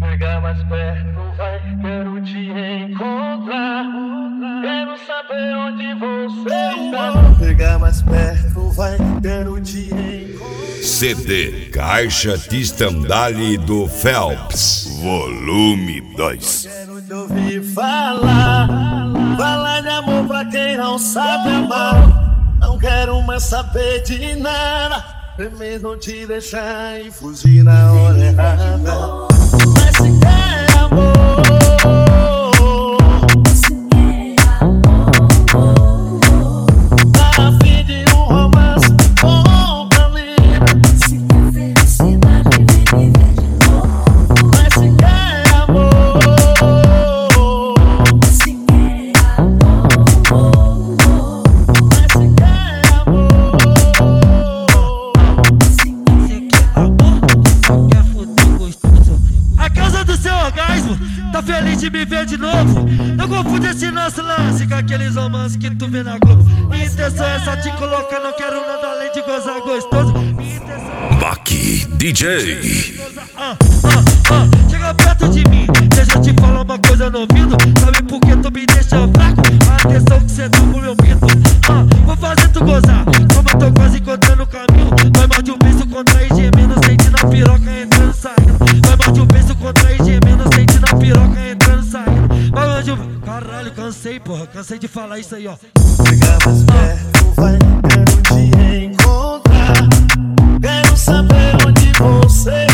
Chegar mais perto, vai, quero te encontrar. Quero saber onde você está. Chegar mais perto, vai, quero te encontrar. CD Caixa de Estandale do Phelps, volume 2. Quero te ouvir falar, falar de amor pra quem não sabe amar. Não quero mais saber de nada, mesmo te deixar e fugir na hora errada. Mas se quer amor, tá a fim de um romance bom pra mim. Se quer felicidade, vem viver de novo. Mas se quer amor, Se quer amor, mas se quer amor, se quer amor, Quer fuder gostoso? A causa do seu orgasmo, tá feliz de me ver de novo? Não confunde esse nosso lance com aqueles romances que tu vê na Globo. Minha intenção é só te colocar, não quero nada além de gozar gostoso. Minha intenção é Baki DJ. chega perto de mim, deixa eu te falar uma coisa no ouvido. Sabe por que tu me deixa fraco? Atenção que cê dubla o meu mito. Vou fazer tu gozar, como eu tô quase encontrando o caminho. Vai mal de um beijo contrair gemendo, sente na piroca entrando e saindo. Vai mal de um beijo contrair gemendo, sente na piroca entrando e saindo. Vai mal de um... Caralho, cansei, porra, cansei de falar isso aí, ó. chegar mais perto, vai, quero te encontrar. Quero saber onde você